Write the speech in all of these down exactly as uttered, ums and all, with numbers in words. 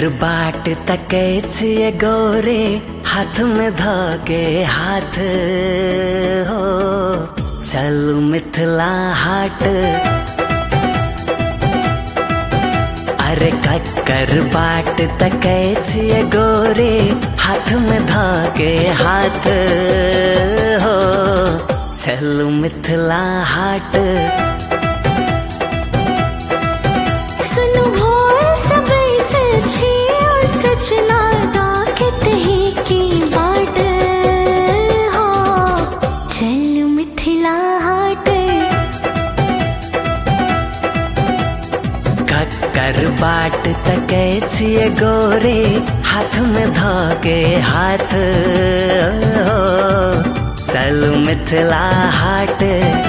कर बाट तकै छिए गोरे हाथ में धके हाथ हो चलू मिथिला हाट। अरे कक्कर बाट तकै छिए गोरे हाथ में धके हाथ हो चलू मिथिला हाट। सचना दाकित ही की बाट हो चल मिथिला हाट। कक्कर बाट तकै छिए गोरे हाथ में धके हाथ हो चलू मिथिला हाट।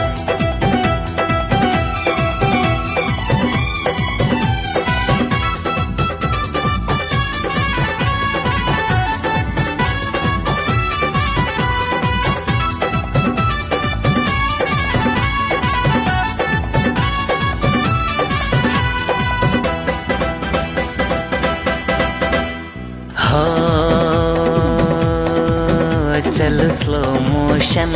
हो चल स्लो मोशन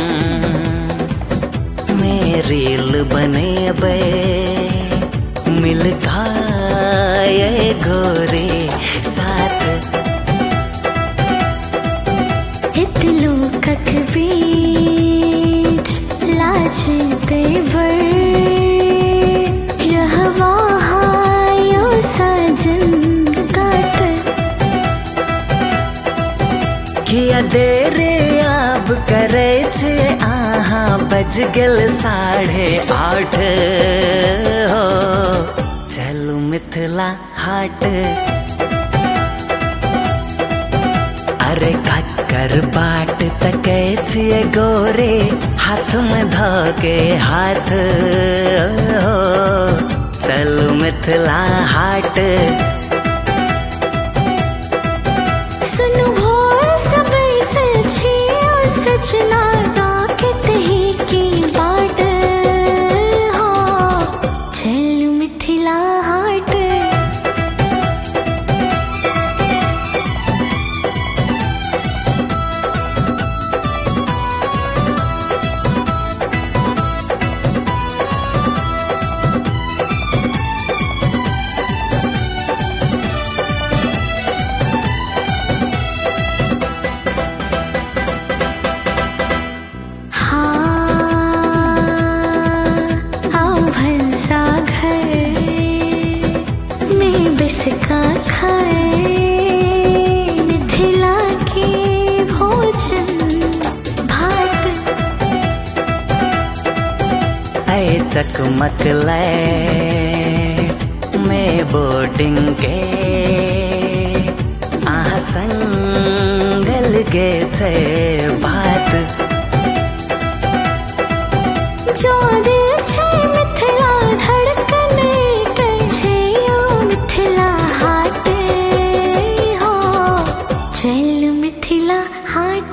में रील बनेबे मिल खाए गोरे साथ। इत लोकक बीच लाज देवर रहवा हायो सजन कात। किया देरे आब करे छे आहा बज गेल साढ़े आठ हो चलू मिथिला हाट। अरे कक्कर बाट तकै छिए गोरे हाथ में धके हाथ हो चलू मिथिला हाट। सचना दाकित ही की बाट हो चल मिथिला हाट। का खाए मिथिला के भोजन भात। ऐ चकमक में बोर्डिंग के आह संगल गे छे बात। जो दिल छे मिथिला धड़कने कर छे यो मिथिला हाट हो चल मिथिला हाट।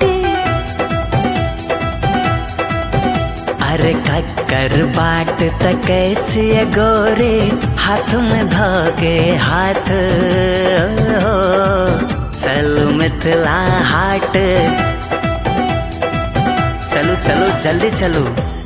अरे कक्कर बाट तकै छिए गोरे हाथ में धके हाथ हो चलू मिथिला हाट। चलो चलो जल्दी चलो।